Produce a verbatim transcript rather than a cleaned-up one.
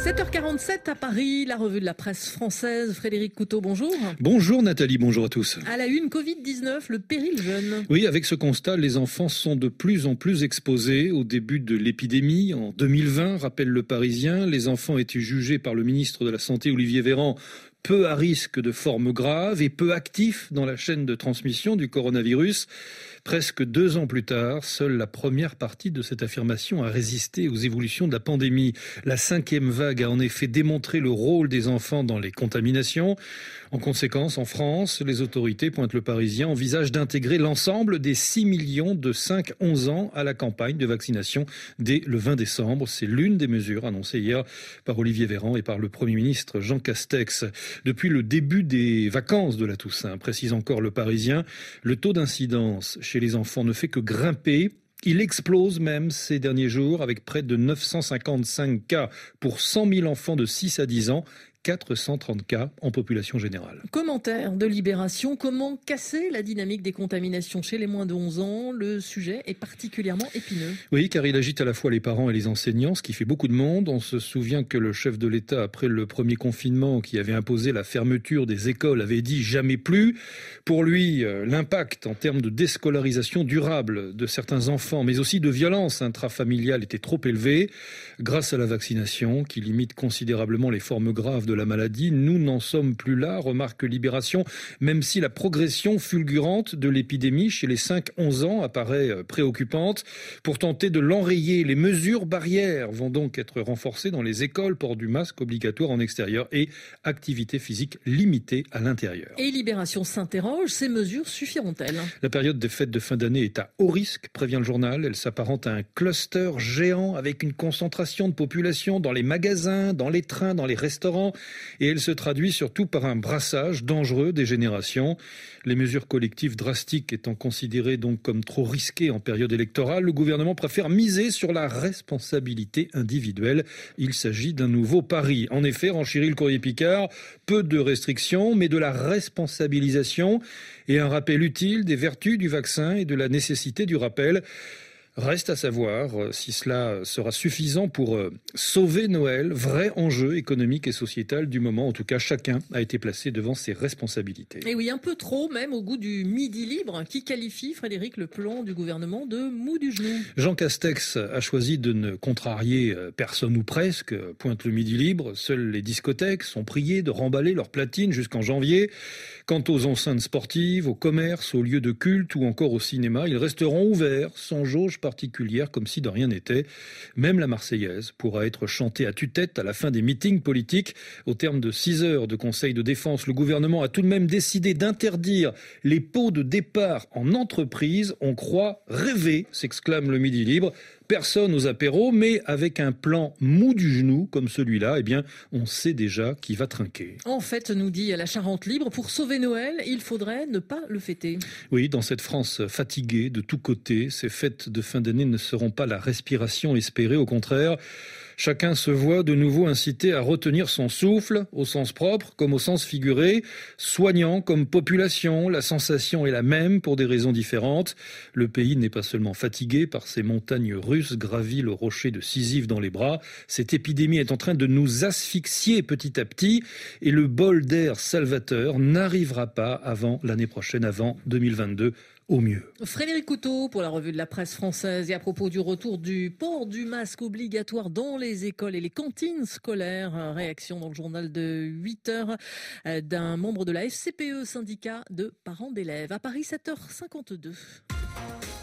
sept heures quarante-sept à Paris, la revue de la presse française. Frédéric Couteau, bonjour. Bonjour Nathalie, bonjour à tous. À la une, covid dix-neuf, le péril jeune. Oui, avec ce constat, les enfants sont de plus en plus exposés au début de l'épidémie. En deux mille vingt, rappelle le Parisien, les enfants étaient jugés par le ministre de la Santé, Olivier Véran, peu à risque de formes graves et peu actifs dans la chaîne de transmission du coronavirus. Presque deux ans plus tard, seule la première partie de cette affirmation a résisté aux évolutions de la pandémie. La cinquième vague a en effet démontré le rôle des enfants dans les contaminations. En conséquence, en France, les autorités, pointe le Parisien, envisagent d'intégrer l'ensemble des six millions de cinq à onze ans à la campagne de vaccination dès le vingt décembre. C'est l'une des mesures annoncées hier par Olivier Véran et par le Premier ministre Jean Castex. Depuis le début des vacances de la Toussaint, précise encore le Parisien, le taux d'incidence chez les enfants ne fait que grimper. Il explose même ces derniers jours avec près de neuf cent cinquante-cinq cas pour cent mille enfants de six à dix ans. quatre cent trente cas en population générale. Commentaire de Libération, comment casser la dynamique des contaminations chez les moins de onze ans? Le sujet est particulièrement épineux. Oui, car il agite à la fois les parents et les enseignants, ce qui fait beaucoup de monde. On se souvient que le chef de l'État, après le premier confinement qui avait imposé la fermeture des écoles, avait dit jamais plus. Pour lui, l'impact en termes de déscolarisation durable de certains enfants, mais aussi de violence intrafamiliale était trop élevé. Grâce à la vaccination, qui limite considérablement les formes graves de la maladie, nous n'en sommes plus là, remarque Libération, même si la progression fulgurante de l'épidémie chez les cinq à onze ans apparaît préoccupante. Pour tenter de l'enrayer, les mesures barrières vont donc être renforcées dans les écoles, port du masque obligatoire en extérieur et activité physique limitée à l'intérieur. Et Libération s'interroge, ces mesures suffiront-elles? La période des fêtes de fin d'année est à haut risque, prévient le journal. Elle s'apparente à un cluster géant avec une concentration de population dans les magasins, dans les trains, dans les restaurants. Et elle se traduit surtout par un brassage dangereux des générations. Les mesures collectives drastiques étant considérées donc comme trop risquées en période électorale, le gouvernement préfère miser sur la responsabilité individuelle. Il s'agit d'un nouveau pari. En effet, renchérit le Courrier Picard, peu de restrictions, mais de la responsabilisation et un rappel utile des vertus du vaccin et de la nécessité du rappel. Reste à savoir si cela sera suffisant pour sauver Noël, vrai enjeu économique et sociétal du moment. En tout cas, chacun a été placé devant ses responsabilités. Et oui, un peu trop même au goût du midi libre, qui qualifie, Frédéric, le plan du gouvernement de mou du genou. Jean Castex a choisi de ne contrarier personne ou presque, pointe le midi libre. Seules les discothèques sont priées de remballer leurs platines jusqu'en janvier. Quant aux enceintes sportives, aux commerces, aux lieux de culte ou encore au cinéma, ils resteront ouverts, sans jauge particulière, comme si de rien n'était. Même la Marseillaise pourra être chantée à tue-tête à la fin des meetings politiques. Au terme de six heures de conseil de défense, le gouvernement a tout de même décidé d'interdire les pots de départ en entreprise. On croit rêver, s'exclame le Midi Libre. Personne aux apéros, mais avec un plan mou du genou comme celui-là, eh bien, on sait déjà qui va trinquer. En fait, nous dit la Charente Libre, pour sauver Noël, il faudrait ne pas le fêter. Oui, dans cette France fatiguée de tous côtés, ces fêtes de fin d'année ne seront pas la respiration espérée, au contraire. Chacun se voit de nouveau incité à retenir son souffle, au sens propre comme au sens figuré. Soignant comme population, la sensation est la même pour des raisons différentes. Le pays n'est pas seulement fatigué par ces montagnes russes gravies le rocher de Sisyphe dans les bras. Cette épidémie est en train de nous asphyxier petit à petit et le bol d'air salvateur n'arrivera pas avant l'année prochaine, avant deux mille vingt-deux. Au mieux. Frédéric Couteau pour la revue de la presse française et à propos du retour du port du masque obligatoire dans les écoles et les cantines scolaires. Réaction dans le journal de huit heures d'un membre de la F C P E, syndicat de parents d'élèves. À Paris, sept heures cinquante-deux.